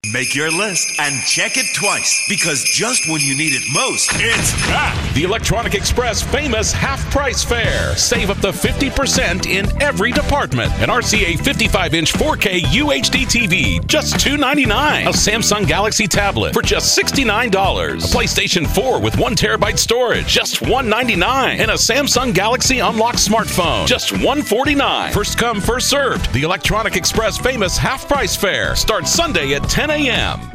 Make your list and check it twice, because just when you need it most, it's back. The Electronic Express famous half-price fair. Save up to 50% in every department. An RCA 55-inch 4K UHD TV, just $299. A Samsung Galaxy tablet for just $69. A PlayStation 4 with 1 terabyte storage, just $199. And a Samsung Galaxy Unlock smartphone, just $149. First come, first served. The Electronic Express famous half-price fair starts Sunday at 10 a.m.